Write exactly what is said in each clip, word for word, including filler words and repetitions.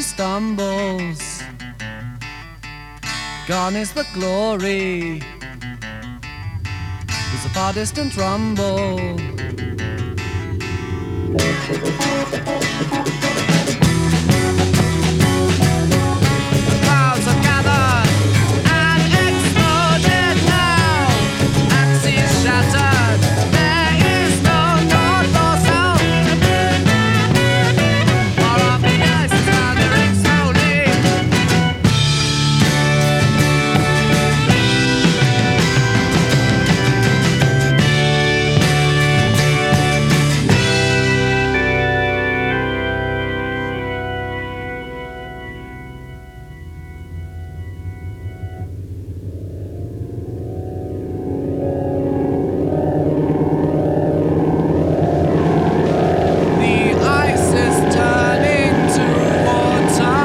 stumbles. Gone is the glory. There's a far distant rumble. Clouds have gathered and exploded now. Axes shattered. There is no north or south. Far off the ice is gathering slowly. The ice is turning to water.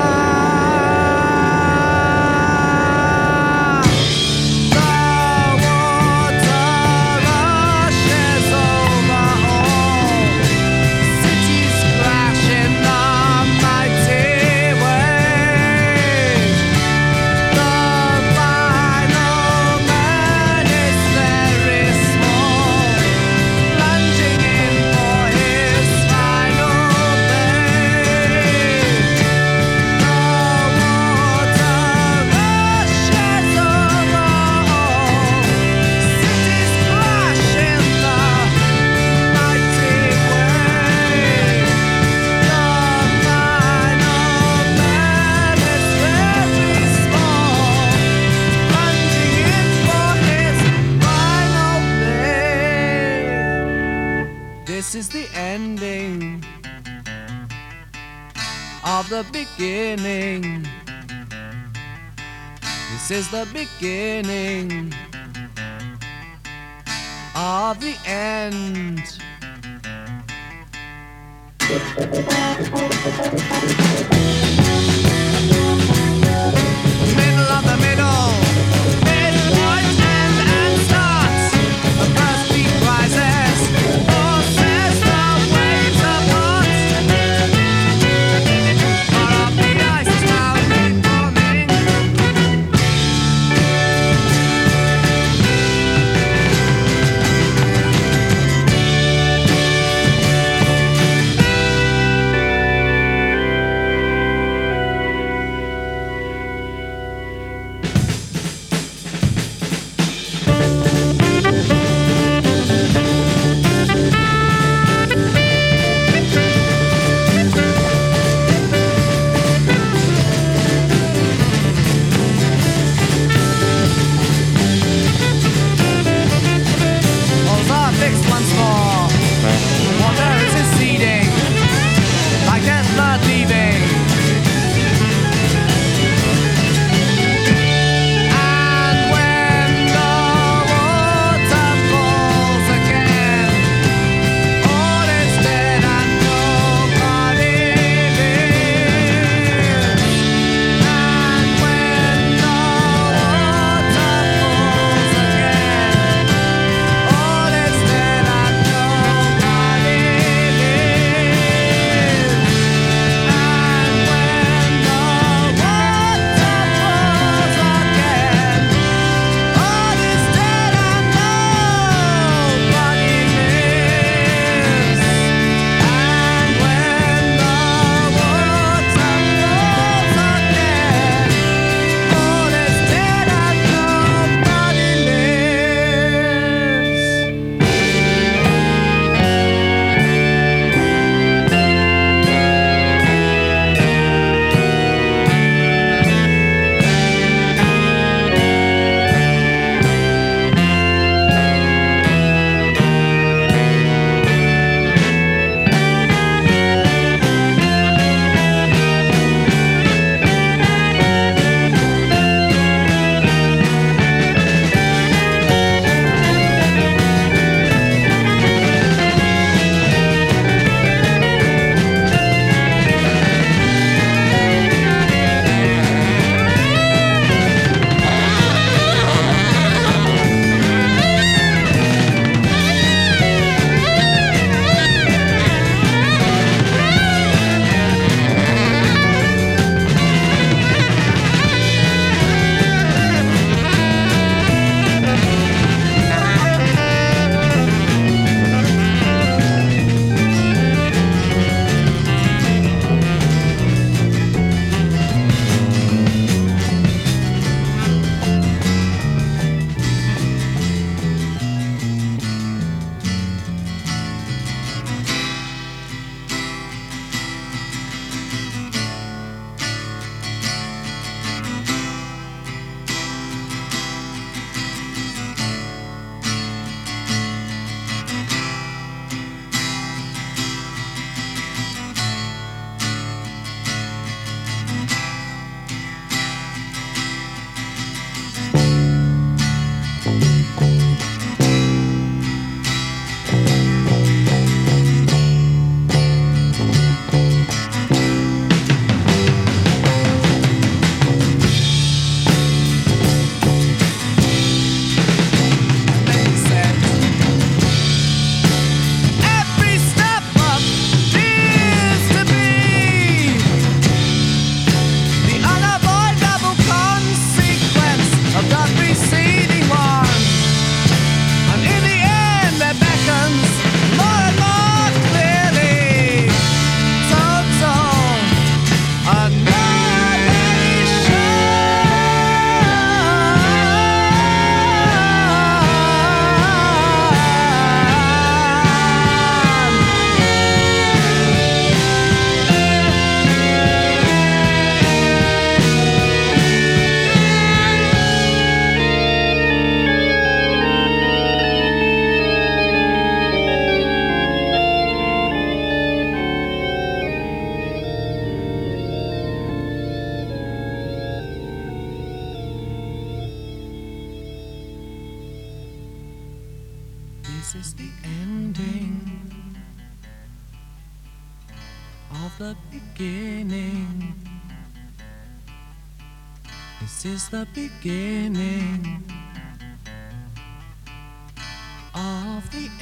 The water rushes over all. Cities crash in the mighty wave. The final man is very small, plunging in for his final bathe. The water rushes over all. Cities crash in the mighty wave. The final man is very small, plunging in for his final bathe. This is the ending of the beginning. This is the beginning of the end. Middle of the middle, midpoint, end and start. The first beat rises, forces the waves apart. Far off the ice is now reforming. This is the ending of the beginning. This is the beginning of the